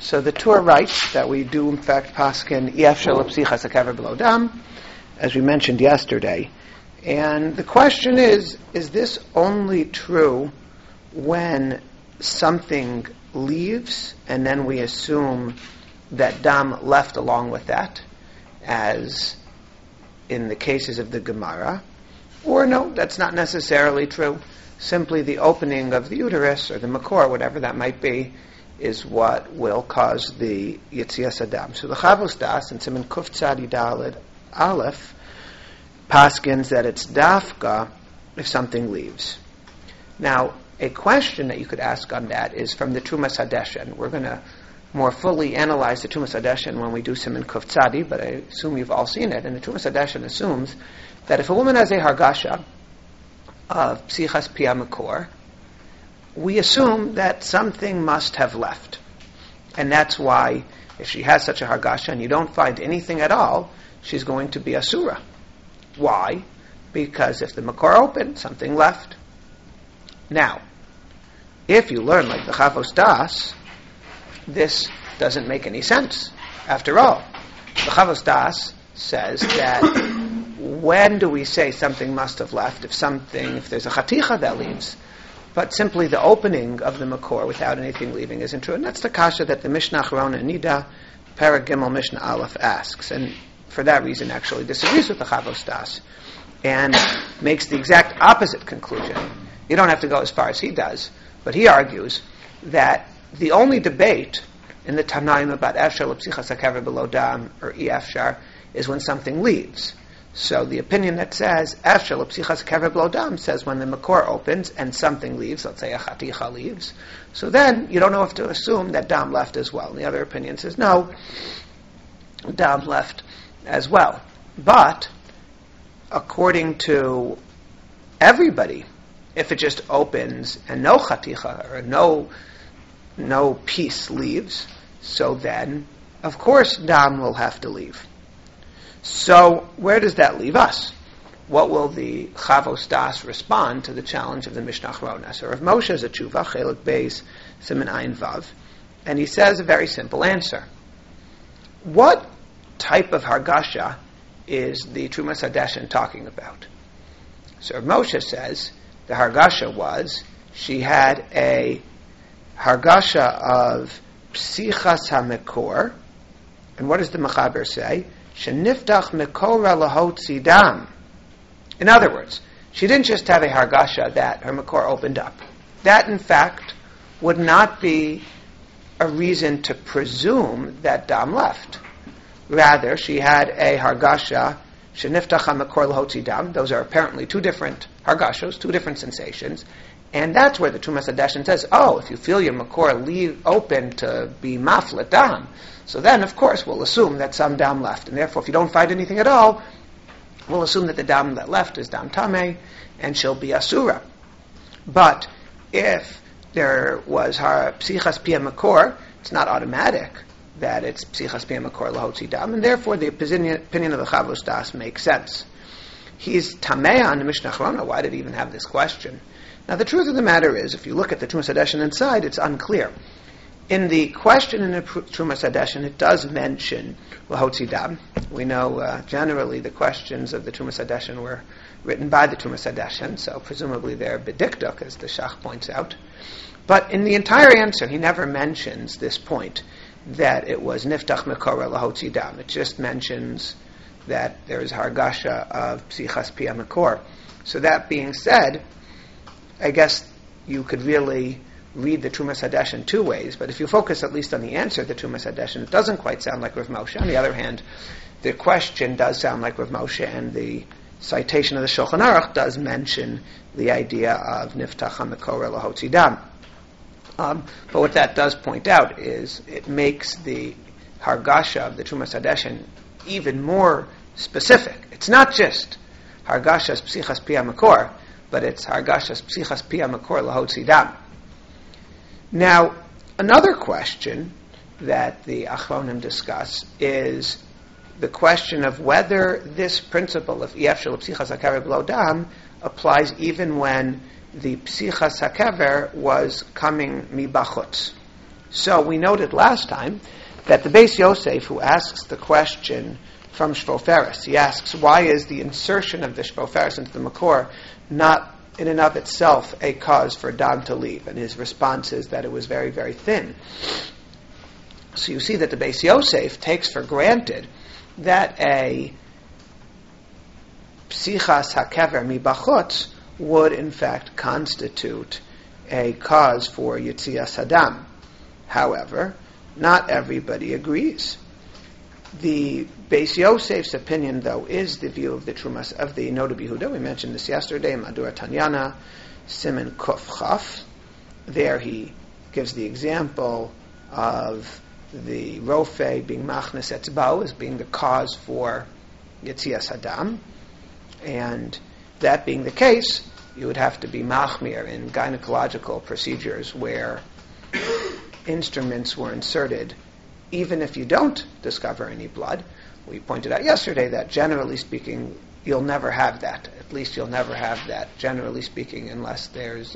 So the Torah writes that we do in fact paskin ef shel psichas hakever below dam, as we mentioned yesterday. And the question is this only true when something leaves and then we assume that dam left along with that, as in the cases of the Gemara? Or no, that's not necessarily true. Simply the opening of the uterus or the makor, whatever that might be, is what will cause the Yetzias Adam. So the Chavos Das in Siman Kuf Tzadi Daled Aleph paskins that it's dafka if something leaves. Now, a question that you could ask on that is from the Trumas Hadeshen. We're going to more fully analyze the Trumas Hadeshen when we do Siman Kuf Tzadi, but I assume you've all seen it. And the Trumas Hadeshen assumes that if a woman has a hargasha of psichas pia makor, we assume that something must have left. And that's why, if she has such a hargasha and you don't find anything at all, she's going to be asura. Why? Because if the makor opened, something left. Now, if you learn like the Chavos Das, this doesn't make any sense. After all, the Chavos Das says that when do we say something must have left? If there's a chaticha that leaves, but simply the opening of the makor without anything leaving isn't true. And that's the kasha that the Mishnah Acharona Nida, Perek Gimel Mishnah Aleph asks, and for that reason actually disagrees with the Chavos Das, and makes the exact opposite conclusion. You don't have to go as far as he does, but he argues that the only debate in the Tanaim about Efshar L'Psichas HaKever Below Dam, or Efshar, is when something leaves. So the opinion that says Efshar L'Psichas HaKever Below Dam says when the makor opens and something leaves, let's say a chaticha leaves, so then you don't have to assume that dam left as well. And the other opinion says no, dam left as well. But according to everybody, if it just opens and no chaticha or no piece leaves, so then of course dam will have to leave. So where does that leave us? What will the Chavos Das respond to the challenge of the Mishnah Acharona? So Rav Moshe is a tshuva, Chelik Beis, Siman Ayin Vav, and he says a very simple answer. What type of hargasha is the Trumas Hadeshen talking about? So Rav Moshe says the hargasha was she had a hargasha of psichas hamekor, and what does the Mechaber say? Sheniftach mekora lahotzi dam. In other words, she didn't just have a hargasha that her makor opened up. That, in fact, would not be a reason to presume that dam left. Rather, she had a hargasha sheniftach hamekor lahotzi dam. Those are apparently two different hargashos, two different sensations. And that's where the Trumas Hadeshen says, if you feel your makor leave open to be maflet dam, so then, of course, we'll assume that some dam left. And therefore, if you don't find anything at all, we'll assume that the dam that left is dam tameh, and she'll be asura. But if there was her psichas pia makor, it's not automatic that it's psichas pia makor lahotzi dam, and therefore the opinion of the Chavos Das makes sense. He's tameh on the Mishnah Acharona. Why did he even have this question? Now, the truth of the matter is, if you look at the Trumas Hadeshen inside, it's unclear. In the question in the Trumas Hadeshen, it does mention lahotzi dam. We know generally the questions of the Trumas Hadeshen were written by the Trumas Hadeshen, so presumably they're bedikduk, as the Shach points out. But in the entire answer, he never mentions this point, that it was niftach mekora lahotzi dam. It just mentions that there is hargasha of psichas pia makor. So that being said, I guess you could really read the Trumas Hadeshen two ways, but if you focus at least on the answer to the Trumas Hadeshen, it doesn't quite sound like Rav Moshe. On the other hand, the question does sound like Rav Moshe, and the citation of the Shulchan Aruch does mention the idea of niftach hamekor lahotzi dam. But what that does point out is it makes the hargasha of the Trumas Hadeshen even more specific. It's not just hargashas psichas pia makor, but it's hargashas psichas pia makor lahotzi dam. Now, another question that the Achronim discuss is the question of whether this principle of ef shel psichas hakever below dam applies even when the psichas hakever was coming mibachutz. So we noted last time that the Beis Yosef, who asks the question from Shvoferes, he asks, why is the insertion of the Shvoferes into the Makor not in and of itself a cause for dam to leave? And his response is that it was very, very thin. So you see that the Beis Yosef takes for granted that a psichas hakever mibachutz would in fact constitute a cause for yitzias hadam. However, not everybody agrees. The Beis Yosef's opinion, though, is the view of the Trumas of the Noda B'Yehuda. We mentioned this yesterday, Madura Tanyana, Siman Kuf Chaf. There he gives the example of the Rofe being Machnes Etzbao as being the cause for Yetzias Hadam. And that being the case, you would have to be Machmir in gynecological procedures where instruments were inserted even if you don't discover any blood. We pointed out yesterday that generally speaking, you'll never have that. At least you'll never have that, generally speaking, unless there's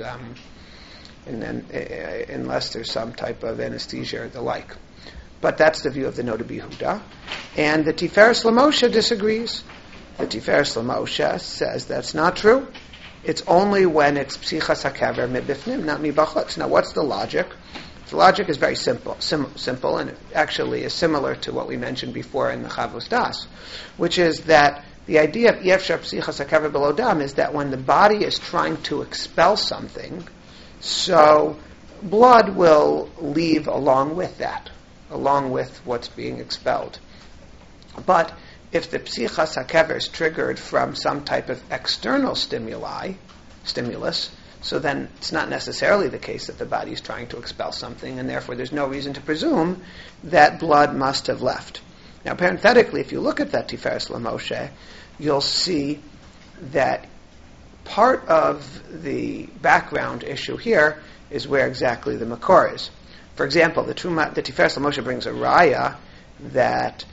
some type of anesthesia or the like. But that's the view of the Noda B'Yehuda. And the Tiferes Lamoshe disagrees. The Tiferes Lamoshe says that's not true. It's only when it's psichas hakever mibifnim, not mibachutz. Now, what's the logic? The logic is very simple, and it actually is similar to what we mentioned before in the Chavos Das, which is that the idea of Yefshar Psichas HaKever Below Dam is that when the body is trying to expel something, so blood will leave along with that, along with what's being expelled. But if the Psichas HaKever is triggered from some type of external stimulus, so then it's not necessarily the case that the body is trying to expel something, and therefore there's no reason to presume that blood must have left. Now, parenthetically, if you look at that Tiferes Lamoshe, you'll see that part of the background issue here is where exactly the Makor is. For example, the Tiferes Lamoshe brings a raya that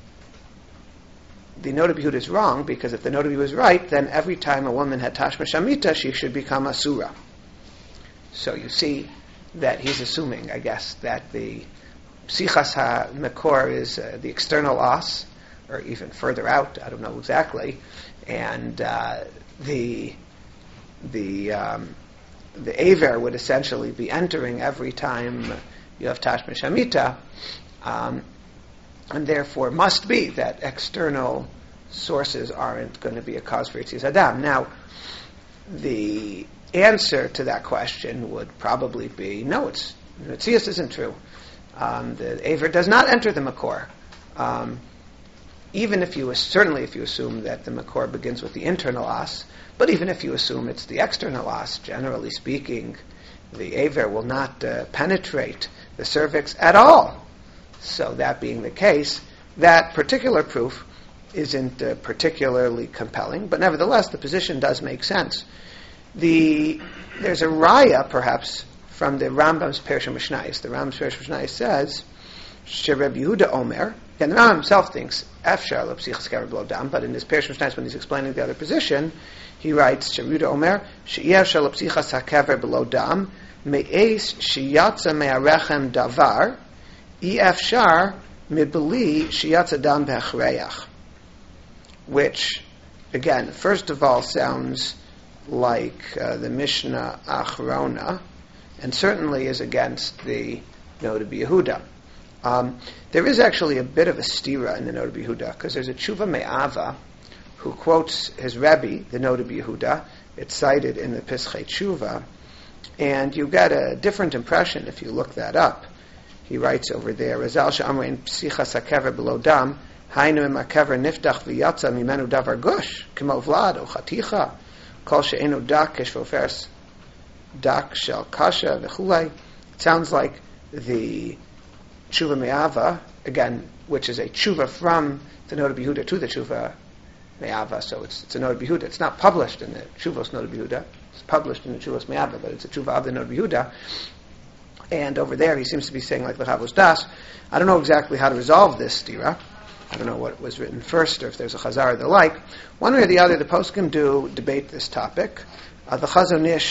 the Noda B'Yehuda is wrong, because if the Noda B'Yehuda is right, then every time a woman had Tashma Shamita, she should become Asura. So you see that he's assuming, I guess, that the Psichas HaMekor is the external os, or even further out, I don't know exactly, and the Aver would essentially be entering every time you have Tashma Shamita, and therefore must be that external sources aren't going to be a cause for Yetzias Hadam. Now, the answer to that question would probably be, no, Yetzias isn't true. The Aver does not enter the Makor. Even if you assume that the Makor begins with the internal os, but even if you assume it's the external os, generally speaking, the Aver will not penetrate the cervix at all. So that being the case, that particular proof isn't particularly compelling, but nevertheless the position does make sense. There's a raya, perhaps, from the Rambam's Perush Mishnayos. The Rambam's Perush Mishnayos says, Reb Yehuda Omer, and the Rambam himself thinks Efshar L'Psichas Hakever Below Dam, but in his Perush Mishnayos, when he's explaining the other position, he writes, Reb Yehuda Omer, She'efshar L'Psichas Hakever Below Dam, Me'es Sheyatza Me'arechem Davar, Efshar Mibli Sheyatza Dam Be'achreach, which, again, first of all, sounds like the Mishnah Achrona, and certainly is against the Noda B'Yehuda. There is actually a bit of a stira in the Noda B'Yehuda, because there's a Tshuva Me'ava who quotes his Rebbe, the Noda B'Yehuda. It's cited in the Pischei Tshuva, and you get a different impression if you look that up. He writes over there, Razal she'amrein psichas hakever below dam, hainu im hakever niftach v'yatza mimenu davar gush, k'mo vlad o chaticha, kol she'enu dak keshvoferes dak shel kasha v'chulei. It sounds like the Tshuva Me'ava, again, which is a Tshuva from the Noda B'Yehuda to the Tshuva Me'ava, so it's a Noda B'Yehuda. It's not published in the Tshuvos Noda B'Yehuda, it's published in the Tshuvos Me'ava, but it's a Tshuva of the Noda B'Yehuda. And over there, he seems to be saying, like the Chavos Das, I don't know exactly how to resolve this stira. I don't know what was written first, or if there's a chazar or the like. One way or the other, the poskim do debate this topic. The Chazon Ish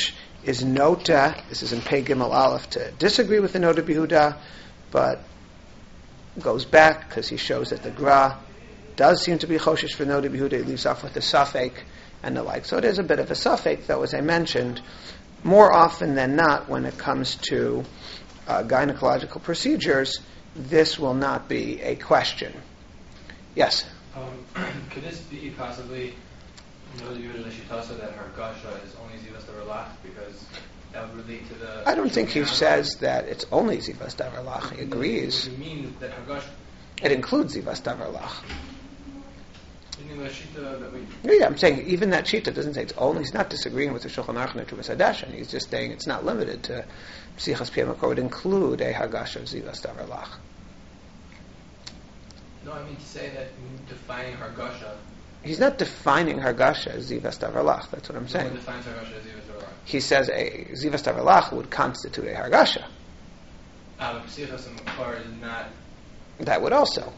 is nota, this is in Pei Gimel Aleph, to disagree with the Nota B'Yehuda, but goes back because he shows that the Gra does seem to be choshesh for Nota B'Yehuda. He leaves off with the Safek and the like. So it is a bit of a Safek, though, as I mentioned, more often than not when it comes to gynecological procedures, this will not be a question. Yes? Could this be possibly Nota B'Yehuda Lishitasa that her gasha is only zivas davarlach because that would relate to the... I don't think he says that it's only zivas davarlach. He agrees. Would you mean that her gasha... It includes zivas davarlach. That we... Yeah, I'm saying even that shita doesn't say it's only. He's not disagreeing with the Shulchan Aruch and Tumas Hadashen. He's just saying it's not limited to Psichas Piyam Makor. It would include a hagash of zivas davarlach. No, I mean to say that defining her gasha... He's not defining Hargasha as Zivas Davarlach. That's what I'm saying. What defines Hargasha as Zivas Davarlach? He says a Zivas Davarlach would constitute a Hargasha. But Psichas and Makor is not... That would also.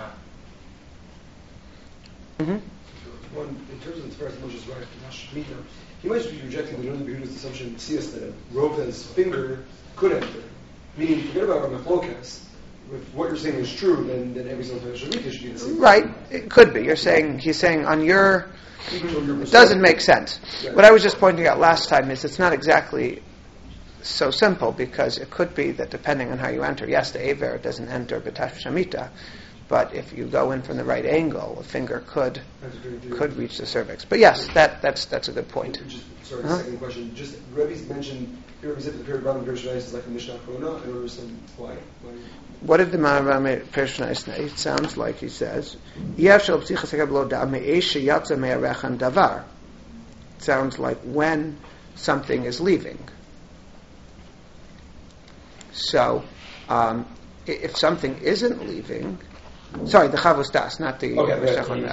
One, in terms of the first Moshe's right, he might be rejecting the Nota B'Yehuda's assumption that a Rovna's finger could enter. Meaning, forget about Ramachlokas. If what you're saying is true, then every single time should be the same. Right, it could be. He's saying on your... It doesn't make sense. Right. What I was just pointing out last time is it's not exactly so simple, because it could be that depending on how you enter, yes, the Aver doesn't enter B'Tash Shamita, but if you go in from the right angle, a finger could reach the cervix. But yes, that's a good point. Second question. Just Rebbe's mentioned, Rebbe said the period Rambam Perishonais is like a Mishnah Achrona. I don't understand why. What did the Rambam Perishonais say? It sounds like he says, davar. It sounds like when something is leaving. So, if something isn't leaving, sorry, the Chavos Das, not the Mishnah.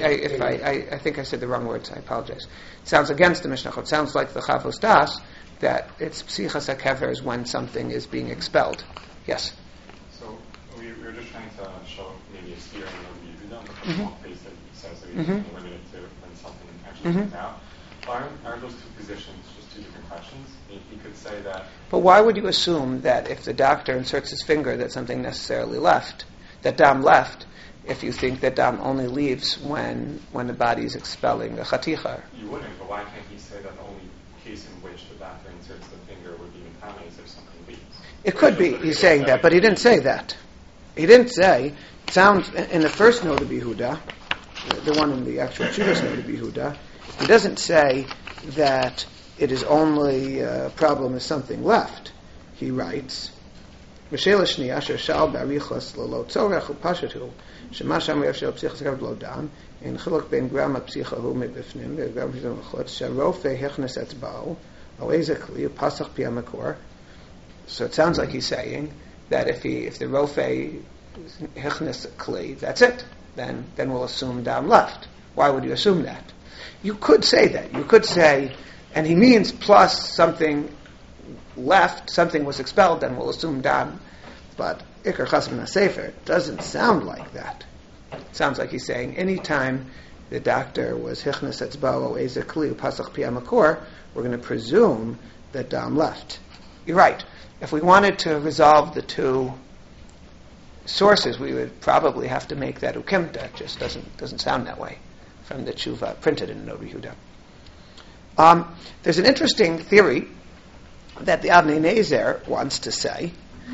I think I said the wrong words. I apologize. It sounds against the Mishnah. It sounds like the Chavos Das that it's Psichas HaKever is when something is being expelled. Yes. So we were just trying to show maybe a steer in the small face that says that we can limit it to when something actually comes out. Aren't those two positions just two different questions? He could say that. But why would you assume that if the doctor inserts his finger that something necessarily left, that dam left, if you think that dam only leaves when the body is expelling a chaticha? You wouldn't, but why can't he say that the only case in which the doctor inserts the finger would be metamen is if something leaves? It could be, he's saying that, but he didn't say that. He didn't say, it sounds, in the first Nota B'Yehuda, the one in the actual Chudas Nota B'Yehuda, he doesn't say that it is only a problem if something left. He writes, "Mishela shniya asher shal ba'arichos lelo tzorech upashatu shema sham yafshel psichas gav lo dam in chiluk ben gram psichahu mebifnim ve'gram psichahu mechutz sharofe hechnes etzbao oezekli upasach piamakor." So it sounds like he's saying that if the rofe hechnes kli, that's it. Then we'll assume dam left. Why would you assume that? You could say that. You could say, and he means plus something left, something was expelled, then we'll assume dam. But Iker Chasam Nasefer doesn't sound like that. It sounds like he's saying anytime the doctor was hichnas etzbao eze kli pasach piamakor, we're going to presume that dam left. You're right. If we wanted to resolve the two sources, we would probably have to make that ukimta. It just doesn't sound that way from the tshuva printed in Nota B'Yehuda. There's an interesting theory that the Avnei Nezer wants to say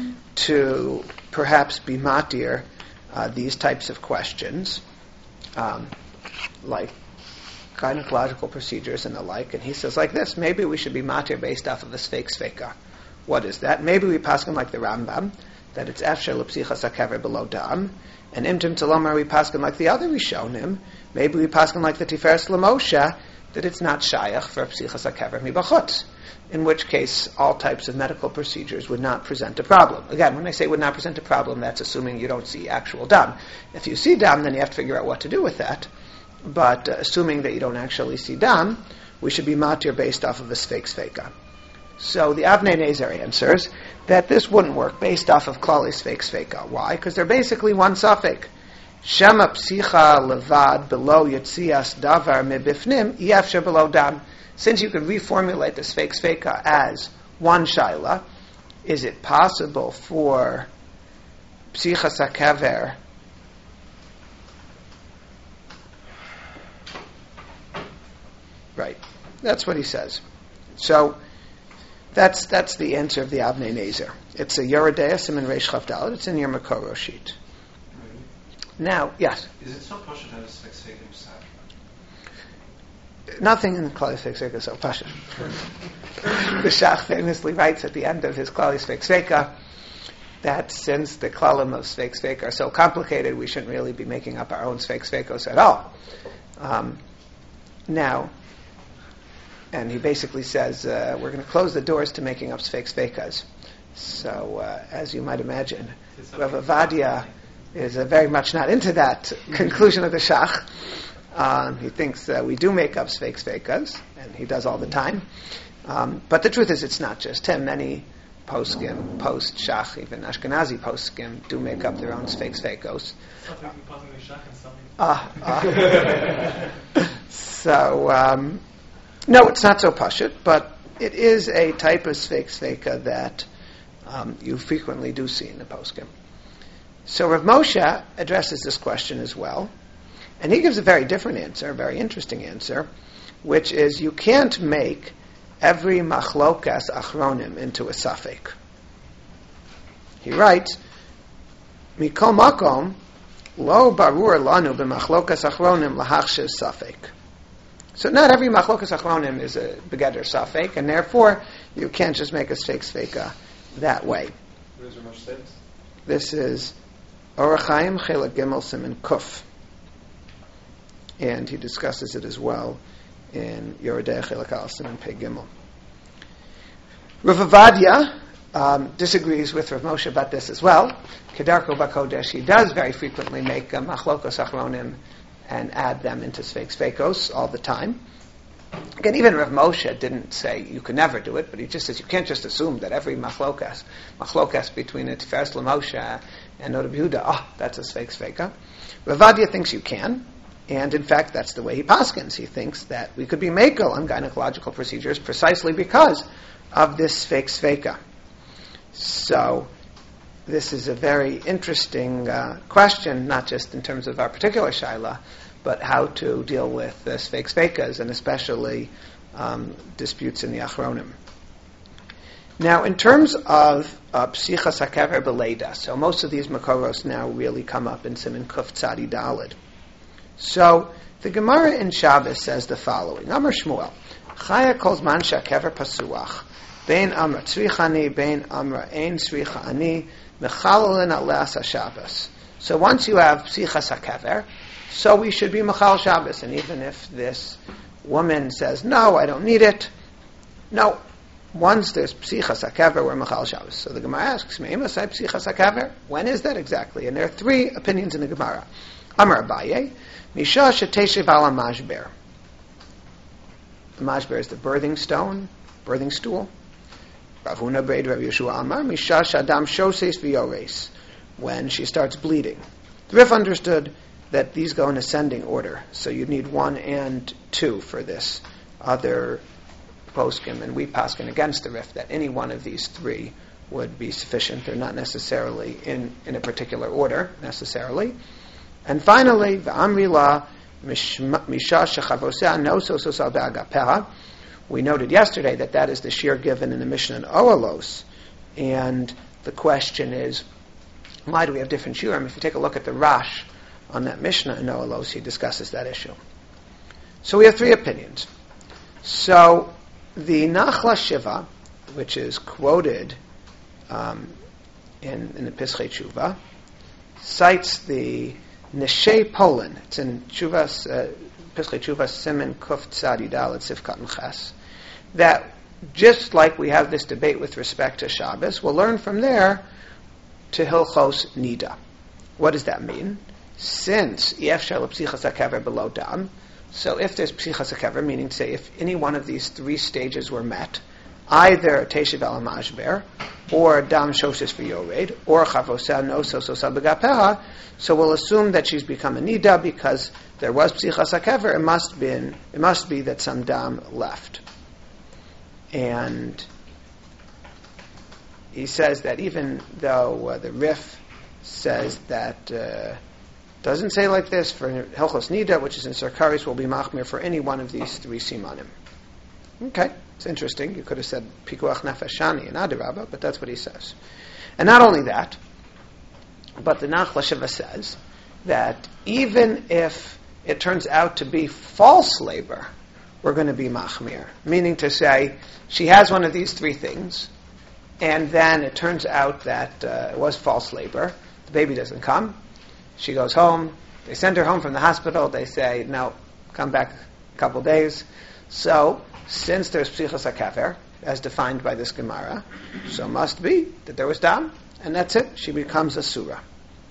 to perhaps be matir these types of questions, like gynecological procedures and the like, and he says like this: maybe we should be matir based off of a sveka. What is that? Maybe we paskin like the Rambam, that it's afshel l'psichas hakever below dam, and imtim tzalomar we paskin like the other Rishonim. Maybe we paskin like the Tiferes Lamoshe, that it's not shayach for psichas hakever mibachutz, in which case all types of medical procedures would not present a problem. Again, when I say would not present a problem, that's assuming you don't see actual dam. If you see dam, then you have to figure out what to do with that. But assuming that you don't actually see dam, we should be matir based off of a sveka. So the Avnei Nezer answers that this wouldn't work based off of klali sveka. Why? Because they're basically one suffix. Shema psicha levad below yitzias davar mebifnim yafsher below dam. since you could reformulate the Sfeik Sfeika as one shaila, is it possible for Psichas HaKever right? That's what he says. So that's the answer of the Avnei Nezer. It's a Yeridea Siman Reish Chav Daled. It's in your Makoro sheet. Now, yes. Is it so pashut to have a Sfeik Sfeika Psak? Nothing in the Klal Sfeik Sfeika is so pashut. The Shach famously writes at the end of his Klal Sfeik Sfeika that since the klalim of Sfeik Sfeika are so complicated, we shouldn't really be making up our own Sfeik Sfeikos at all. Now, and he basically says, we're going to close the doors to making up Sfeik Sfeikas. So, as you might imagine, Rav Avadia is very much not into that conclusion of the Shach. He thinks we do make up Sfeik Sfeikas, and he does all the time. But the truth is, it's not just him. Many poskim, post-Shach, even Ashkenazi poskim, do make up their own Sfeik Sfeikos. So, no, it's not so pashut, but it is a type of Sfeik Sfeika that you frequently do see in the poskim. So Rav Moshe addresses this question as well, and he gives a very different answer, a very interesting answer, which is you can't make every machlokas achronim into a safek. He writes, Mikol makom lo barur lanu b'machlokas achronim lahachshes safek. So not every machlokas achronim is a begeder safek, and therefore you can't just make a Sfeik Sfeika that way. What does Rav Moshe say? This is Orach Chaim Chelek Gimel Siman Kuf, and he discusses it as well in Yeridei Chelek Al Siman Pei Gimel. Rav Avadia disagrees with Rav Moshe about this as well. Kedarko Bakodesh, he does very frequently make machlokas achronim and add them into Sfeik Sfeikos all the time. Again, even Rav Moshe didn't say you can never do it, but he just says you can't just assume that every machlokas between a Tiferes LaMoshe and Noda B'Yehuda, that's a Sfeik Sfeika. Rav Avadia thinks you can, and in fact that's the way he paskins. He thinks that we could be makel on gynecological procedures precisely because of this Sfeik Sfeika. So this is a very interesting question, not just in terms of our particular shaila, but how to deal with the Sfeik Sfeikas, and especially disputes in the Achronim. Now, in terms of Psichas HaKever B'Leida, so most of these Makoros now really come up in Siman Kuf Tzadi Daled. So, the Gemara in Shabbos says the following, Amar Shmuel, Chaya kol zman she'akever pasuach, bein amra tzrichani, bein amra ein tzrichani, mechalolin aleas HaShabbos. So once you have Psichas HaKever, so we should be Mechal Shabbos. And even if this woman says, no, I don't need it, no, once there's Psichas HaKever, we're Mechal Shabbos. So the Gemara asks, Me'ima say Psichas HaKever? When is that exactly? And there are three opinions in the Gemara. Amar Abaye, Misha Sheteshev Ala Mashber. The Mashber is the birthing stool. Rav Huna Beid Rav Yeshua Amar, Misha Shadam Shoses V'Yores. When she starts bleeding. The Rif understood that these go in ascending order, so you'd need 1 and 2 for this. Other poskim, and we paskin against the Rif, that any one of these 3 would be sufficient. They're not necessarily in a particular order, necessarily. And finally, v'amri la misha shechavosea noso sosa be'agapeha. We noted yesterday that is the shir given in the Mishnah in Oalos, and the question is, why do we have different shiurim? If you take a look at the Rash on that Mishnah in Oalos, he discusses that issue. So we have 3 opinions. So the Nachla Shiva, which is quoted in the Pischei Tshuva, cites the Neshei Polin. It's in Tshuva's Pischei Tshuva Siman Kuf Tzadi Daled Sifkat and Ches. That just like we have this debate with respect to Shabbos, we'll learn from there to Hilchos Nida. What does that mean? Since Yef Shel Psichas HaKever below Dam, so if there's Psichas HaKever, meaning to say if any one of these 3 stages were met, either Teshev Al Mashber, or Dam Shoshes V'Yored, or Chavoseh Noso Sosa Begapeha, so we'll assume that she's become a Nida because there was Psichas HaKever, it must be that some Dam left. And he says that even though the Rif says that, doesn't say like this, for Hilchos Nida, which is in Sarkaris, will be machmir for any one of these three simanim. Okay, it's interesting. You could have said Pikuach Nefesh Shani and Adarabah, but that's what he says. And not only that, but the Nachla Shiva says that even if it turns out to be false labor, we're going to be machmir. Meaning to say, she has one of these three things, and then it turns out that it was false labor. The baby doesn't come. She goes home. They send her home from the hospital. They say, no, come back a couple days. So, since there's psichos hakever, as defined by this Gemara, so must be that there was dam, and that's it. She becomes a surah.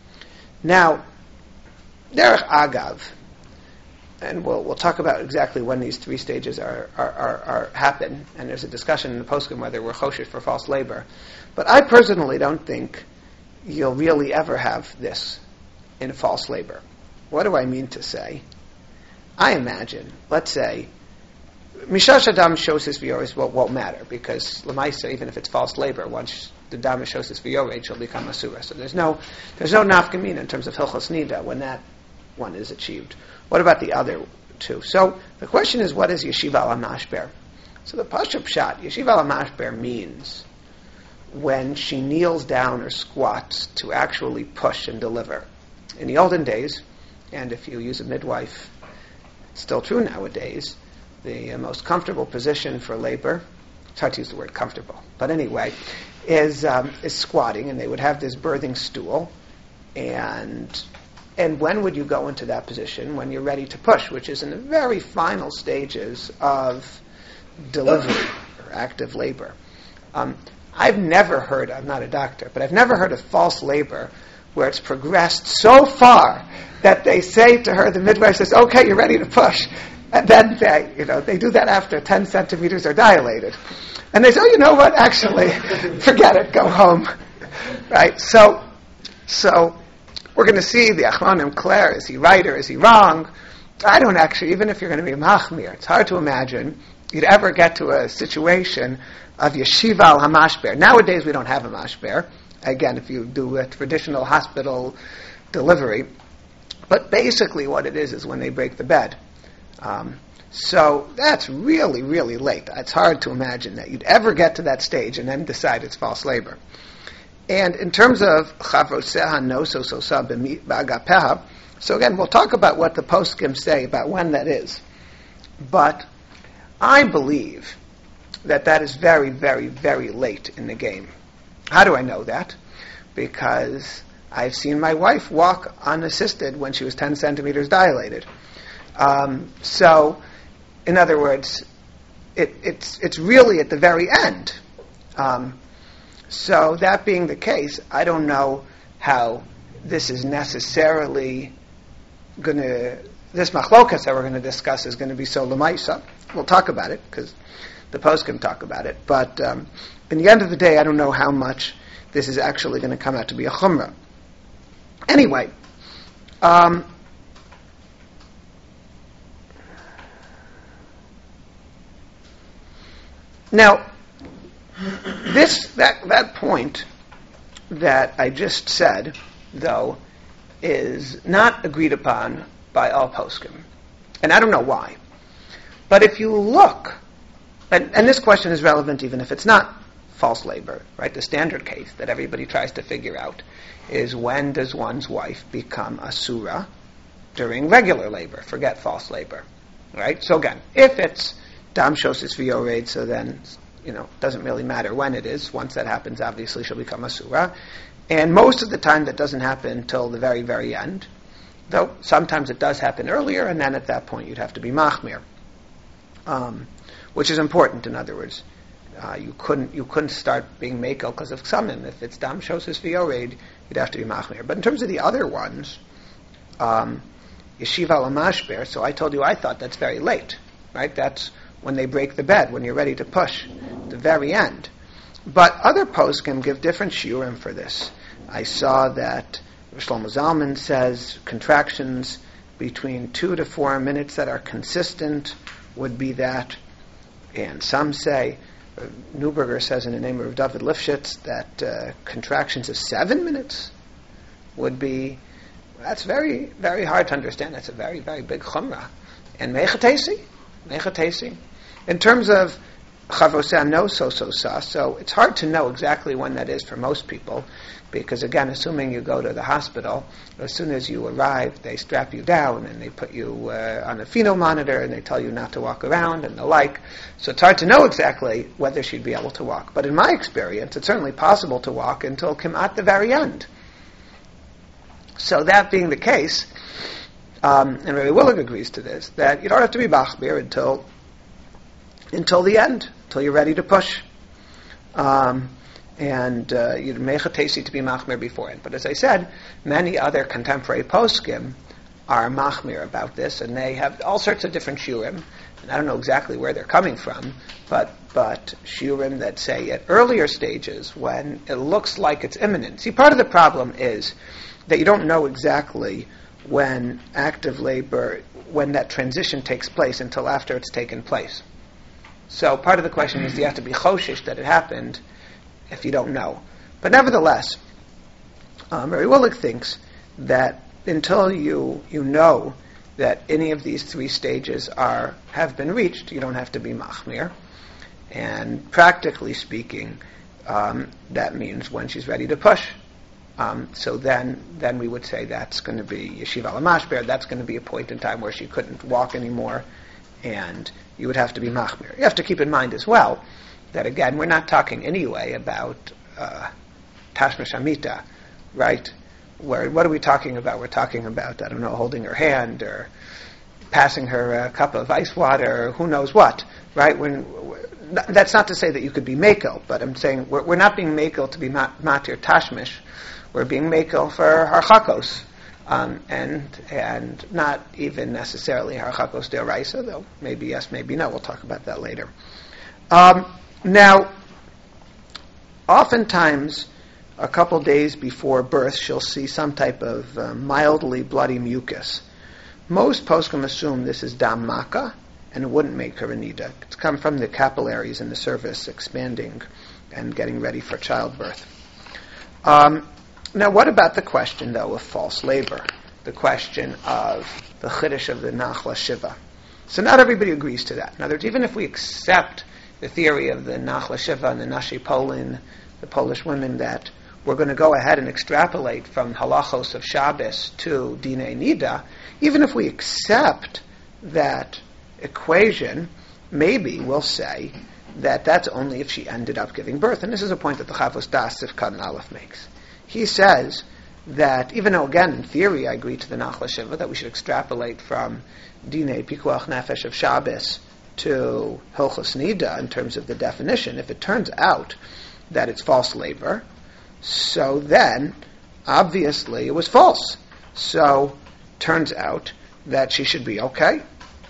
Now, derech agav, and we'll talk about exactly when these three stages are happen, and there's a discussion in the poskim whether we're choshesh for false labor. But I personally don't think you'll really ever have this in false labor. What do I mean to say? I imagine, let's say, Mishash Adam shows his v'yored won't matter, because Lamaisa, even if it's false labor, once the Dama shows his v'yored, she'll become a surah. So there's no nafkamina in terms of Hilchos Nida when that one is achieved. What about the other two? So the question is, what is Yeshiva al Mashber? So the Pashup Pshat, Yeshiva al Mashber means when she kneels down or squats to actually push and deliver. In the olden days, and if you use a midwife, it's still true nowadays, the most comfortable position for labor, it's hard to use the word comfortable, but anyway, is squatting, and they would have this birthing stool, and when would you go into that position? When you're ready to push, which is in the very final stages of delivery or active labor. I've never heard, I'm not a doctor, but I've never heard of false labor where it's progressed so far that they say to her, the midwife says, okay, you're ready to push. And then they do that after 10 centimeters are dilated. And they say, oh, you know what, actually, forget it, go home. Right? So we're going to see the Achronim Claire, is he right or is he wrong? I don't actually, even if you're going to be machmir, it's hard to imagine you'd ever get to a situation of Yeshiva al Hamashber. Nowadays we don't have a mashber. Again, if you do a traditional hospital delivery. But basically what it is when they break the bed. So that's really, really late. It's hard to imagine that you'd ever get to that stage and then decide it's false labor. And in terms of Chavroseha Noso Sosa B'agapeha, so again, we'll talk about what the poskim say about when that is. But I believe that is very, very, very late in the game. How do I know that? Because I've seen my wife walk unassisted when she was 10 centimeters dilated. So, in other words, it's really at the very end. So that being the case, I don't know how this is necessarily going to, this machlokas that we're going to discuss is going to be so lemaisa. We'll talk about it, because the post can talk about it. But in the end of the day, I don't know how much this is actually going to come out to be a chumrah. Anyway, now, that point that I just said, though, is not agreed upon by all poskim. And I don't know why. But if you look, and this question is relevant even if it's not false labor, right? The standard case that everybody tries to figure out is, when does one's wife become a surah during regular labor? Forget false labor, right? So again, if it's dam shosis v'yored, so then, it doesn't really matter when it is. Once that happens, obviously she'll become a surah. And most of the time that doesn't happen until the very, very end. Though sometimes it does happen earlier, and then at that point you'd have to be machmir. Which is important, in other words. You couldn't start being mekel because of ksamim. If it's dam shosis v'yored, you'd have to be machmir. But in terms of the other ones, yeshiva al mashber, so I told you I thought that's very late, right? That's when they break the bed, when you're ready to push, the very end. But other poskim give different shiurim for this. I saw that Shlomo Zalman says contractions between 2 to 4 minutes that are consistent would be that. And some say Neuberger says in the name of David Lifshitz that contractions of 7 minutes would be, that's very, very hard to understand. That's a very, very big chumrah. And mechatesi. In terms of chavoseh no so-so-sa, so it's hard to know exactly when that is for most people, because again, assuming you go to the hospital, as soon as you arrive, they strap you down and they put you on a pheno monitor and they tell you not to walk around and the like. So it's hard to know exactly whether she'd be able to walk. But in my experience, it's certainly possible to walk until at the very end. So that being the case, and Rabbi Willig agrees to this, that you don't have to be machmir until the end, until you're ready to push. And you'd make a tesi to be machmir beforehand. But as I said, many other contemporary poskim are machmir about this, and they have all sorts of different shiurim, and I don't know exactly where they're coming from, but shiurim that say at earlier stages when it looks like it's imminent. See, part of the problem is that you don't know exactly when active labor, when that transition takes place until after it's taken place. So part of the question is, do you have to be choshish that it happened if you don't know? But nevertheless, Rabbi Willig thinks that until you know that any of these three stages have been reached, you don't have to be machmir. And practically speaking, that means when she's ready to push. So then we would say that's going to be yeshiva lamashber. That's going to be a point in time where she couldn't walk anymore, and you would have to be machmir. You have to keep in mind as well that again we're not talking anyway about tashmish amita, right? What are we talking about? We're talking about, I don't know, holding her hand or passing her a cup of ice water or who knows what, right? That's not to say that you could be makel, but I'm saying we're not being makel to be matir tashmish. We're being makel for harchakos, and not even necessarily harchakos deoraisa, though maybe yes, maybe no. We'll talk about that later. Now, oftentimes, a couple days before birth, she'll see some type of mildly bloody mucus. Most poskim assume this is dam maka, and it wouldn't make her a nida. It's come from the capillaries in the cervix expanding and getting ready for childbirth. Now, what about the question, though, of false labor? The question of the chiddush of the nachla shiva. So not everybody agrees to that. In other words, even if we accept the theory of the nachla shiva and the nashi polin, the Polish women, that we're going to go ahead and extrapolate from halachos of Shabbos to dinei nida, even if we accept that equation, maybe we'll say that that's only if she ended up giving birth. And this is a point that the Chavos Das Sifkat and Aleph makes. He says that, even though, again, in theory, I agree to the Nachla Shiva, that we should extrapolate from Dinei Pikuach Nefesh of Shabbos to Hilchos Nida in terms of the definition, if it turns out that it's false labor, so then, obviously, it was false. So, turns out that she should be okay.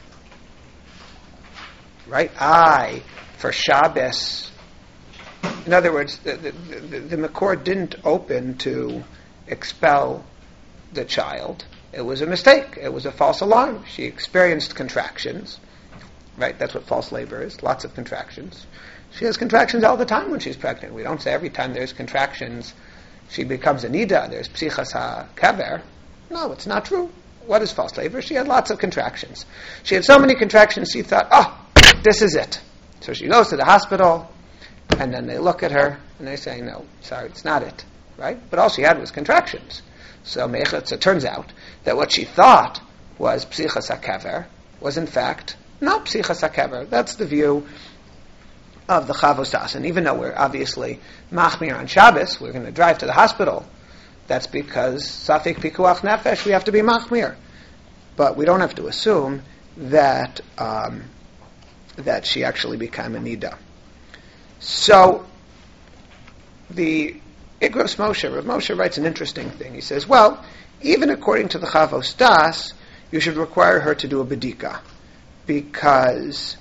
Right? For Shabbos, in other words, the Makor didn't open to expel the child. It was a mistake. It was a false alarm. She experienced contractions. Right? That's what false labor is. Lots of contractions. She has contractions all the time when she's pregnant. We don't say every time there's contractions she becomes a nida. There's psichas ha-kever. No, it's not true. What is false labor? She had lots of contractions. She had so many contractions she thought, this is it. So she goes to the hospital, and then they look at her, and they say, no, sorry, it's not it. Right? But all she had was contractions. So it turns out that what she thought was psichas ha-kever was in fact not psichas ha-kever. That's the view of the Chavos Das. And even though we're obviously machmir on Shabbos, we're going to drive to the hospital. That's because safek pikuach nefesh, we have to be machmir. But we don't have to assume that that she actually became a nida. So the Igros Moshe, Rav Moshe writes an interesting thing. He says, well, even according to the Chavos Das, you should require her to do a bedika, because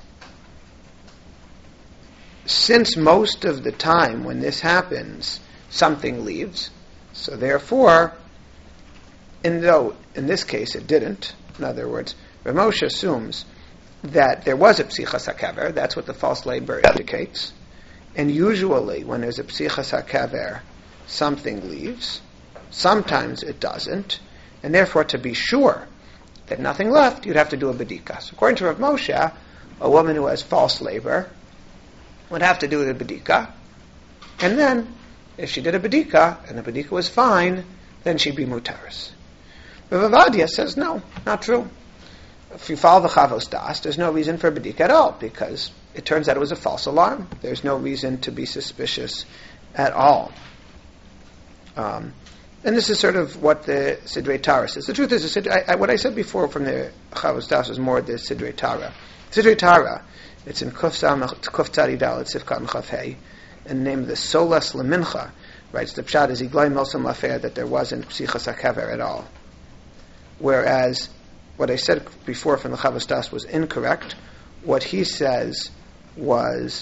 since most of the time when this happens, something leaves, so therefore, and though in this case it didn't, in other words, Rav Moshe assumes that there was a psichas ha-kever, that's what the false labor indicates, And usually, when there's a psichas hakever, something leaves. Sometimes it doesn't. And therefore, to be sure that nothing left, you'd have to do a bedika. So according to Rav Moshe, a woman who has false labor would have to do the bedika. And then, if she did a bedika, and the bedika was fine, then she'd be mutaris. Rav Avadia says, no, not true. If you follow the Chavos Das, there's no reason for bedika at all, because it turns out it was a false alarm. There's no reason to be suspicious at all. And this is sort of what the Sidrei Tara says. The truth is, what I said before from the Chavos Das was more the Sidrei Tara. Sidrei Tara, it's in Kuf Tzadi Dalet Sifkat and Chaf Hey, and named the Solas Lemincha, writes the Pshat is Iglai Milsam Lafer that there wasn't Psichas HaKever at all. Whereas what I said before from the Chavos Das was incorrect. What he says was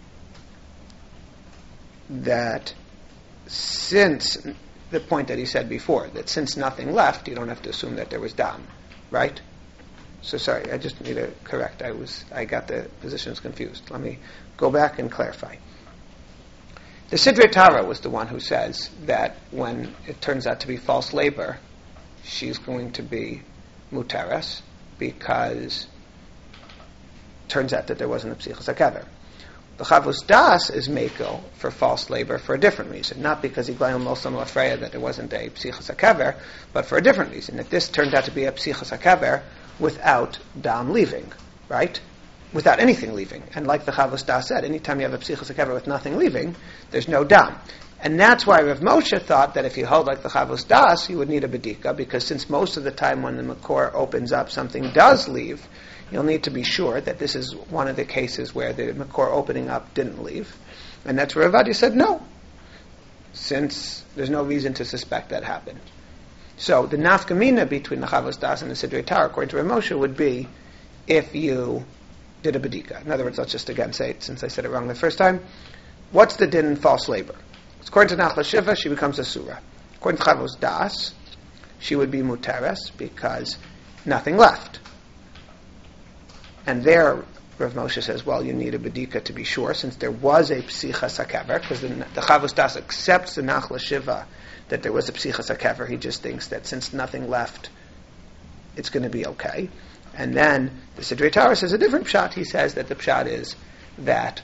that since the point that he said before, that since nothing left, you don't have to assume that there was dam, right? So sorry, I just need to correct. I got the positions confused. Let me go back and clarify. The Sidrei Tara was the one who says that when it turns out to be false labor, she's going to be mutaras, because it turns out that there wasn't a psichas hakever. The Chavos Das is meko for false labor for a different reason, not because Iglayim Mosam Lafreya that there wasn't a psichas hakever, but for a different reason, that this turned out to be a psichas hakever without dam leaving, right? Without anything leaving. And like the Chavos Das said, anytime you have a psichas hakever with nothing leaving, there's no dam. And that's why Rav Moshe thought that if you hold like the Chavos Das, you would need a bedika, because since most of the time when the Makor opens up, something does leave, you'll need to be sure that this is one of the cases where the Makor opening up didn't leave. And that's where Rav Avadia said no, since there's no reason to suspect that happened. So the nafkamina between the Chavos Das and the Sidrei Tara, according to Rav Moshe, would be if you did a bedika. In other words, let's just again say it, since I said it wrong the first time. What's the din in false labor? According to Nachla Shiva, she becomes a surah. According to Chavos Das, she would be mutares because nothing left. And there, Rav Moshe says, well, you need a bedika to be sure, since there was a psichas hakever, because the Chavos Das accepts the Nachla Shiva that there was a psichas hakever. He just thinks that since nothing left, it's going to be okay. And then the Sidrei Tara says a different pshat. He says that the pshat is that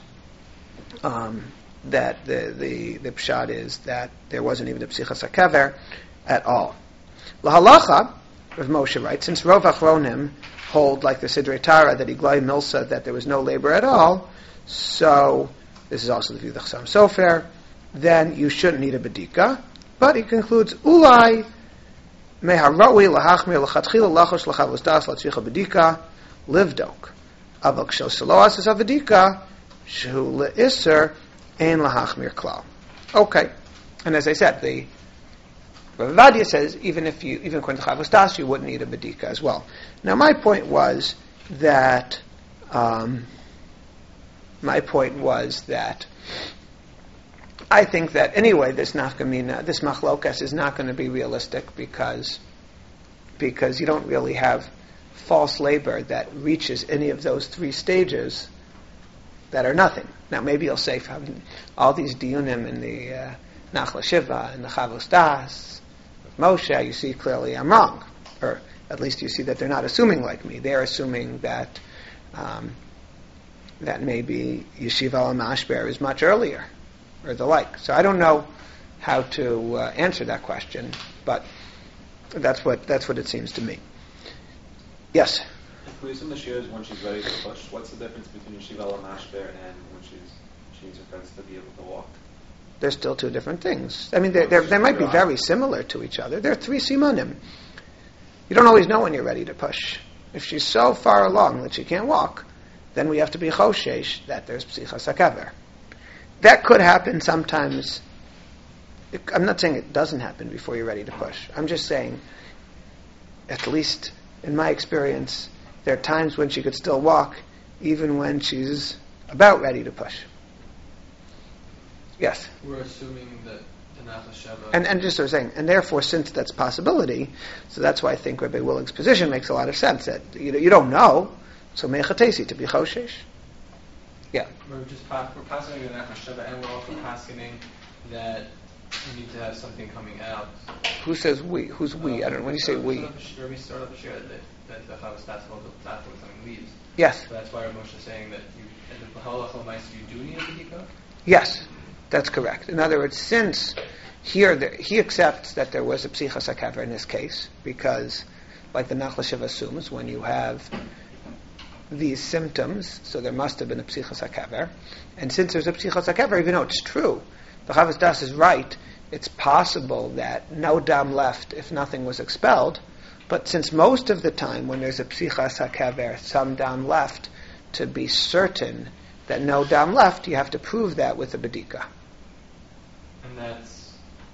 the pshat is that there wasn't even a psichas hakever at all. Lahalacha, Rav Moshe writes, since Rov Achronim hold like the Sidrei Tara that Iglai Milsa that there was no labor at all, so this is also the view of the Chassam Sofer, then you shouldn't need a bedika. But he concludes, Ulai meharoi lahachmir lachatchila lachos lachavos das latzricha bedika livdok. Avak shel saloas is avadika shehu leiser ein lahachmir klal. Okay, and as I said, the Rav Avadia says even according to Chavos Das, you wouldn't need a bedika as well. Now my point was that I think that anyway this nafkamina, this machlokas is not going to be realistic because you don't really have false labor that reaches any of those three stages that are nothing. Now maybe you'll say from all these diyunim in the Nachla Shiva and the Chavos Das, Moshe, you see clearly I'm wrong, or at least you see that they're not assuming like me. They're assuming that that maybe Yeshiva al-Mashber is much earlier, or the like. So I don't know how to answer that question, but that's what it seems to me. Yes? If we assume the Shia is when she's ready to push, what's the difference between Yeshiva al-Mashber and when she needs her friends to be able to walk? They're still two different things. I mean, they might be very similar to each other. They're three simanim. You don't always know when you're ready to push. If she's so far along that she can't walk, then we have to be choshesh that there's psichas hakever. That could happen sometimes. I'm not saying it doesn't happen before you're ready to push. I'm just saying, at least in my experience, there are times when she could still walk, even when she's about ready to push. Yes? We're assuming that the Nachla Sheva... And just sort of saying, and therefore, since that's a possibility, so that's why I think Rabbi Willing's position makes a lot of sense, that you don't know, so mechatesi, to be choshesh. Yeah. We're passing the Nachman Sheva, and we're also passing that we need to have something coming out. Who says we? Who's we? I don't know. When you say we. We start off the share that the Chavos Das holds when something leaves. Yes. So that's why Moshe is saying that you, at the Halacha L'Maisa, you do need a Bedika? Yes, that's correct. In other words, since here he accepts that there was a Psichas HaKever in this case, because, like the Nachla Shiva assumes, when you have these symptoms, so there must have been a Psichas HaKever. And since there's a Psichas HaKever, even though it's true, the Chavos Das is right, it's possible that no dam left if nothing was expelled, but since most of the time when there's a Psichas HaKever, some dam left, to be certain that no dam left, you have to prove that with a Bedika. And that's...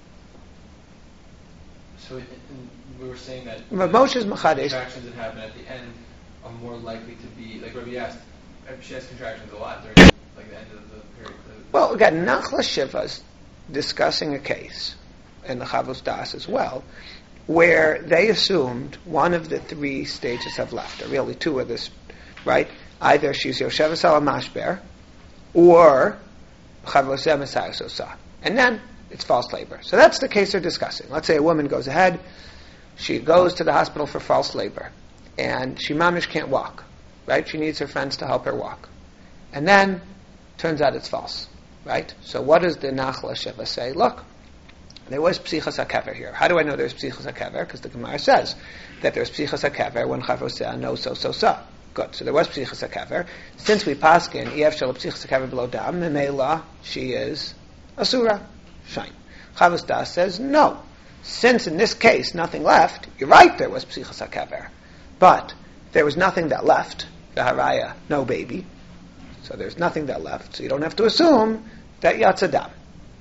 So we were saying that But Moshe's the Machadesh... contractions that happen at the end are more likely to be, like Rabbi asked, she has contractions a lot during like the end of the period. Well, again, Nachla Shiva's discussing a case, and the Chavos Das as well, where they assumed one of the three stages have left, or really two of this, right? Either she's Yosheves al Mashber, or Chavoseh Mesayos Osa. And then it's false labor. So that's the case they're discussing. Let's say a woman goes ahead, she goes to the hospital for false labor, and she mamish can't walk, right? She needs her friends to help her walk. And then, turns out it's false, right? So what does the Nachla Shiva say? Look, there was Psichas HaKever here. How do I know there's Psichas HaKever? Because the Gemara says that there's Psichas HaKever when Chavoseh no so. Good. So there was Psichas HaKever. Since we paskin, Ef Shel Psichas HaKever below dam, Memela, she is Asura. Shine. Chavos Das says, no. Since in this case nothing left, you're right, there was Psichas HaKever. But there was nothing that left. The Haraya, no baby. So there's nothing that left. So you don't have to assume that Yatzadam.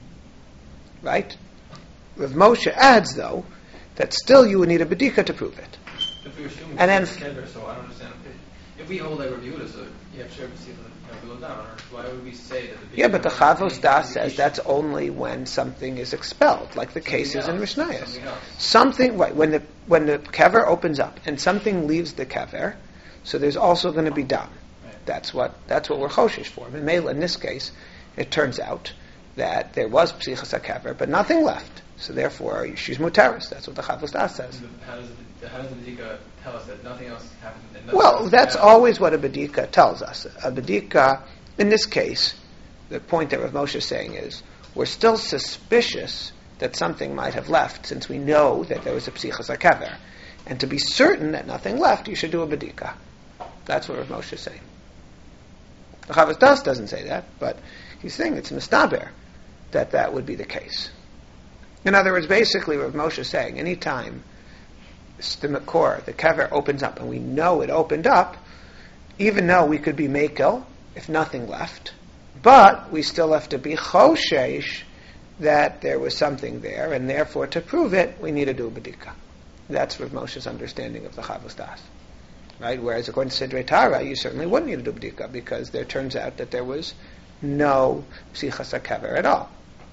Right? Rav Moshe adds, though, that still you would need a Bedika to prove it. If we assume And then Kever, so I don't understand. If we hold like Rabbi Yehuda, so you have Sher below down, why would we say that the but the Chavos Das says that's only when something is expelled, like the cases in Mishnayos. Something, right, when the kever opens up and something leaves the kever, so there's also going to be dam. Right. That's what we're choshish for. In this case, it turns out that there was Psichas HaKever, but nothing left. So therefore, she's muteris. That's what the Chavos Das says. How does the Bedika tell us that nothing else happened? Well, that's always what a Bedika tells us. A Bedika, in this case, the point that Rav Moshe is saying is, we're still suspicious that something might have left, since we know that there was a Psichas HaKever. And to be certain that nothing left, you should do a Bedika. That's what Rav Moshe is saying. The Chavos Das doesn't say that, but he's saying it's mistaber that would be the case. In other words, basically, Rav Moshe is saying, anytime the Makor, the kever, opens up, and we know it opened up, even though we could be Mekel, if nothing left, but we still have to be Choshesh that there was something there, and therefore, to prove it, we need to do a Bedika. That's Rav Moshe's understanding of the Chavos Das. Right? Whereas according to Sidrei Tara, you certainly wouldn't need to do Bedika, because there turns out that there was no Psichas HaKever at all.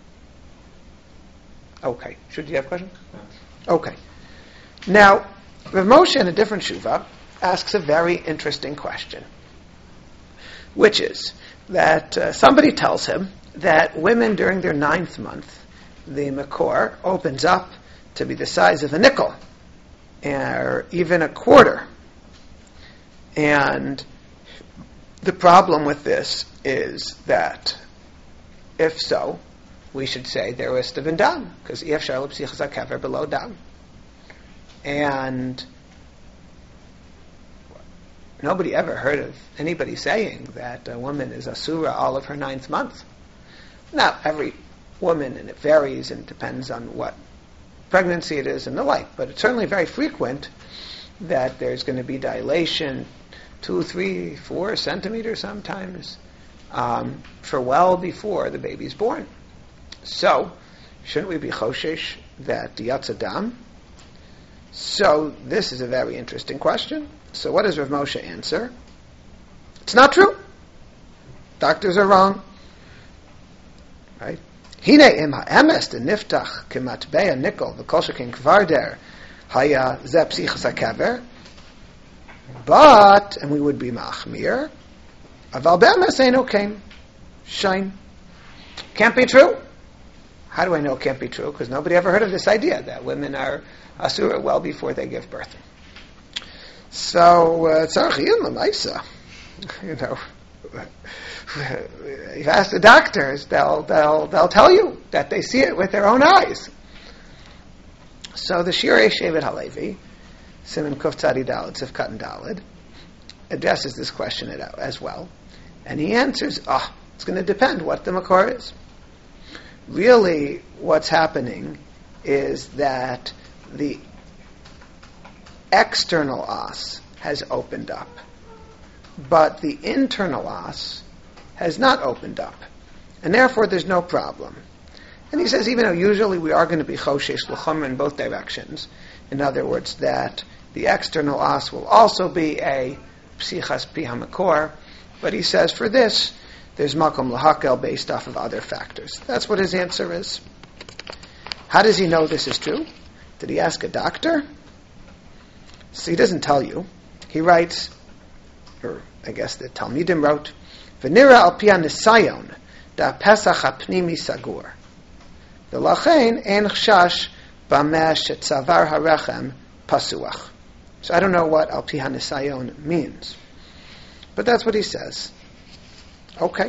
Okay. Should you have a question? Okay. Now, Rav Moshe in a different Shuvah asks a very interesting question, which is that somebody tells him that women during their 9th month, the Makor opens up to be the size of a nickel, or even a quarter. And the problem with this is that, if so, we should say there was Tivin Dam, because Ef Shel Psichas HaKever below Dam. And nobody ever heard of anybody saying that a woman is Asura all of her 9th month. Now, every woman, and it varies and depends on what pregnancy it is and the like, but it's certainly very frequent that there's going to be dilation 2, 3, 4 centimeters sometimes for well before the baby's born. So, shouldn't we be choshesh that Yatzadam? So, this is a very interesting question. So, what does Rav Moshe answer? It's not true. Doctors are wrong. Right? Hine im ha'emes de niftach kematbea nickel v'kol shekin kvarder haya ze psichas HaKever. But, and we would be machmir, Aval be'emes ein okain. Shine. Can't be true. How do I know it can't be true? Because nobody ever heard of this idea that women are asura well before they give birth. So, tzarchiyim l'maisa. You know, you ask the doctors, they'll tell you that they see it with their own eyes. So the Shirei Shevet Halevi, Siman Kuf Tzadi Daled, Sifkat and Daled, addresses this question as well. And he answers, it's going to depend what the makor is. Really, what's happening is that the external os has opened up, but the internal os has not opened up, and therefore there's no problem. And he says, even though usually we are going to be choshesh l'chum in both directions, in other words, that the external os will also be a psichas pi hamakor, but he says for this, there's makom lahakel based off of other factors. That's what his answer is. How does he know this is true? Did he ask a doctor? So he doesn't tell you. He writes, or I guess the Talmidim wrote, V'nira al pi hanisayon da pesach hapnimi sagur. V'lachein ein chshash b'meh shetzavar harechem pasuach. So I don't know what al pi hanisayon means. But that's what he says. Okay.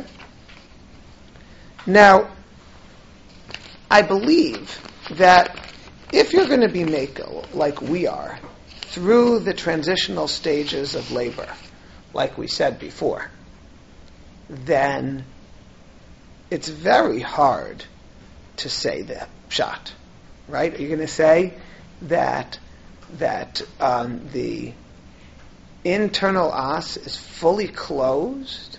Now, I believe that if you're going to be meko, like we are, through the transitional stages of labor, like we said before, then it's very hard to say the pshat, right? Are you going to say that the internal os is fully closed?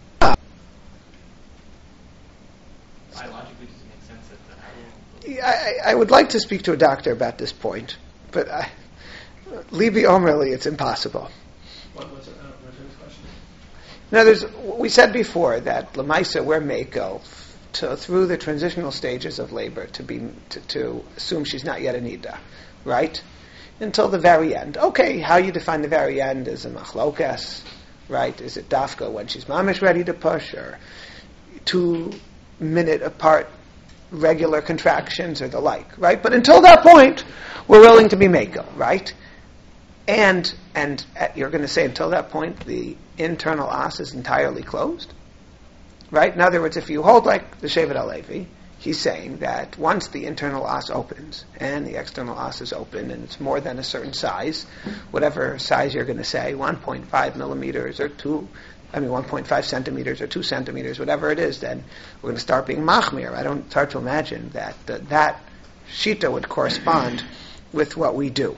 Biologically, does it make sense that I would like to speak to a doctor about this point, but Libi Omerli, it's impossible. what's this question? Now, we said before that Lamaisa, we're Mako, through the transitional stages of labor, to assume she's not yet a Nida, right? Until the very end. Okay, how you define the very end is a machlokas, right? Is it dafka when she's mamish ready to push, or 2-minute apart regular contractions, or the like, right? But until that point, we're willing to be Mako, right? And you're going to say until that point the internal os is entirely closed, right? In other words, if you hold like the Shevet Halevi, he's saying that once the internal os opens and the external os is open and it's more than a certain size, whatever size you're going to say, 1.5 millimeters or 1.5 centimeters or 2 centimeters, whatever it is, then we're going to start being machmir. It's hard to imagine that that shita would correspond with what we do.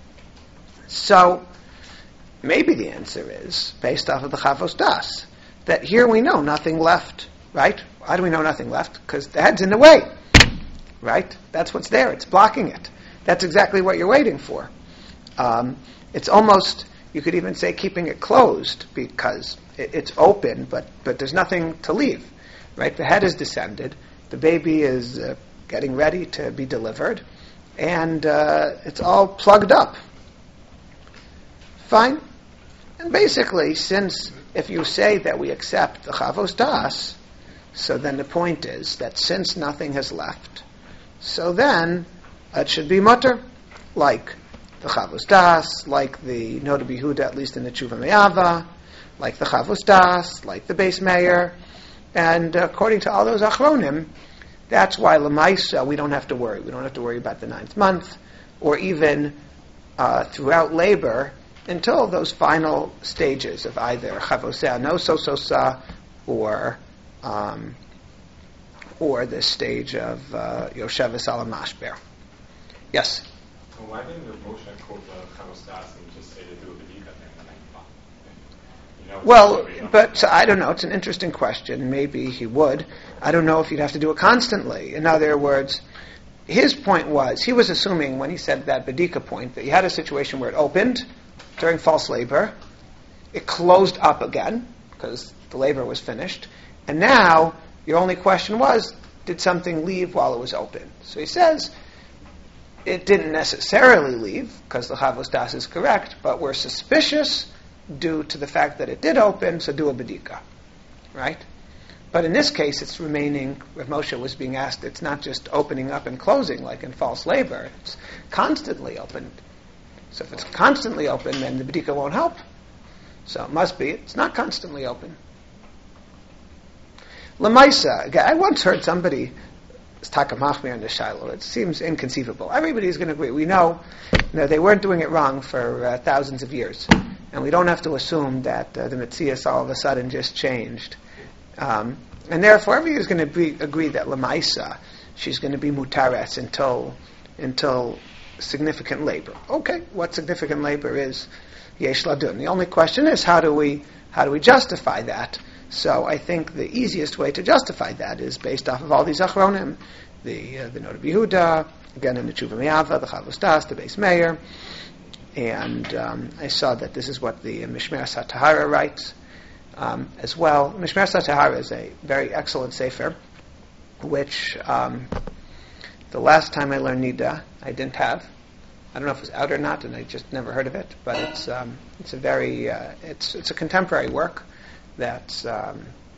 So, maybe the answer is, based off of the Chavos Das, that here we know nothing left, right? How do we know nothing left? Because the head's in the way, right? That's what's there. It's blocking it. That's exactly what you're waiting for. It's almost, you could even say, keeping it closed, because it's open, but there's nothing to leave, right? The head is descended. The baby is getting ready to be delivered, and it's all plugged up. Fine. And basically, since if you say that we accept the Chavos Das, so then the point is that since nothing has left, so then it should be mutter, like the Chavos Das, like the Noda B'Yehuda, at least in the Tshuva Me'ava, like the Chavos Das, like the Beis Meir, and according to all those Achronim, that's why L'maisa we don't have to worry. We don't have to worry about the 9th month, or even throughout labor, until those final stages of either Chavosea no sosa or the stage of Yosheves al Mashber. Yes? So why didn't the Moshe quote the Chavos Das and just say to do a Bedika thing? Well, but I don't know. It's an interesting question. Maybe he would. I don't know if you'd have to do it constantly. In other words, his point was, he was assuming when he said that Bedika point, that you had a situation where it opened during false labor, it closed up again, because the labor was finished, and now your only question was, did something leave while it was open? So he says, it didn't necessarily leave, because the Chavos Das is correct, but we're suspicious due to the fact that it did open, so do a bedika, right? But in this case, it's remaining, Rav Moshe was being asked, it's not just opening up and closing like in false labor, it's constantly open. So if it's constantly open, then the bedika won't help. So it must be, it's not constantly open. Lamaisa, I once heard somebody, Taka Machmir in the Shiloh, it seems inconceivable. Everybody's going to agree. We know, they weren't doing it wrong for thousands of years. And we don't have to assume that the Metzias all of a sudden just changed. And therefore, everybody's going to agree that Lamaisa, she's going to be mutares until significant labor. Okay, what significant labor is? Yesh ladun. The only question is how do we justify that? So I think the easiest way to justify that is based off of all these achronim, the Noda B'Yehuda, again in the Tshuva Me'ava, the Chavos Das, the Beis Meir, and I saw that this is what the Mishmer Satahara writes as well. Mishmer Satahara is a very excellent sefer, which the last time I learned Nida I didn't have. I don't know if it's out or not, and I just never heard of it. But it's a very it's a contemporary work. That's I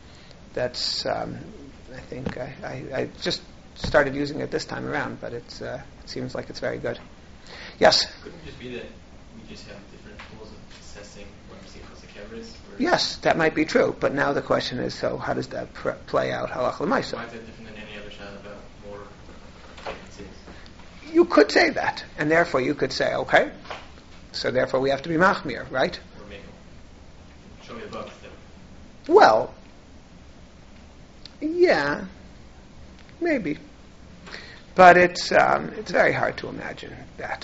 think I just started using it this time around, but it seems like it's very good. Yes. Couldn't it just be that we just have different tools of assessing what Mesichos HaKever is? Yes, that might be true. But now the question is, so how does that play out halach l'maisa? Why is that different than any other shana about more pregnancies? You could say that, and therefore you could say, okay, so therefore we have to be machmir, right? Or make them show me the book. Well, yeah, maybe, but it's very hard to imagine that.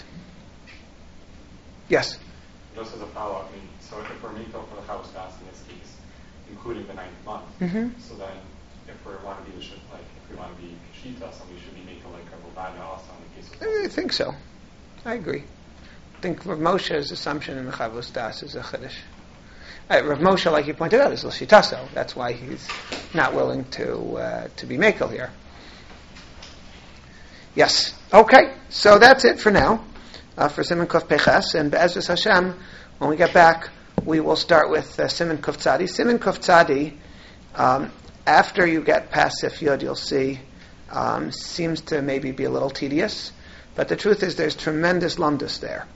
Yes. Just as a follow-up, so if we're meeting for the Chavos Das in this case, including the 9th month, so then if we want to be if we want to be Kashita, so we should be making like a Bovada also in the case of. I think so. I agree. I think Rav Moshe's assumption in the Chavos Das is a chiddush. Rav Moshe, like you pointed out, is l'shitaso. That's why he's not willing to be mekel here. Yes. Okay. So that's it for now for Siman Kuf Peches, and Be'ezus Hashem, when we get back, we will start with Siman Kuf Tzadi. Siman Kuf Tzadi, after you get past Sif Yod, you'll see, seems to maybe be a little tedious, but the truth is there's tremendous lumdus there.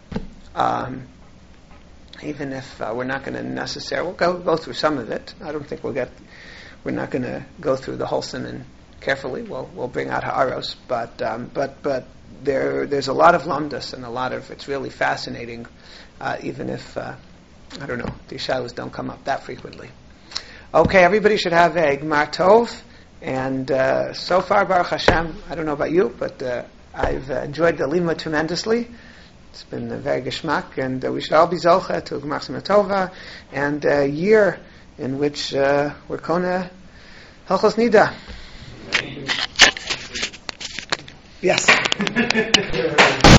Even if we're not going to necessarily, we'll go through some of it. I don't think we're not going to go through the whole siman carefully. We'll bring out ha'aros, but there's a lot of lamdas and a lot of, it's really fascinating, even if, I don't know, the shalos don't come up that frequently. Okay, everybody should have a Gmar Tov, and so far, Baruch Hashem, I don't know about you, but I've enjoyed the Lima tremendously. It's been a very geschmack, and we should all be zocha to Gmar Siman Tova, and a year in which we're kona Hilchos Nida. Yes.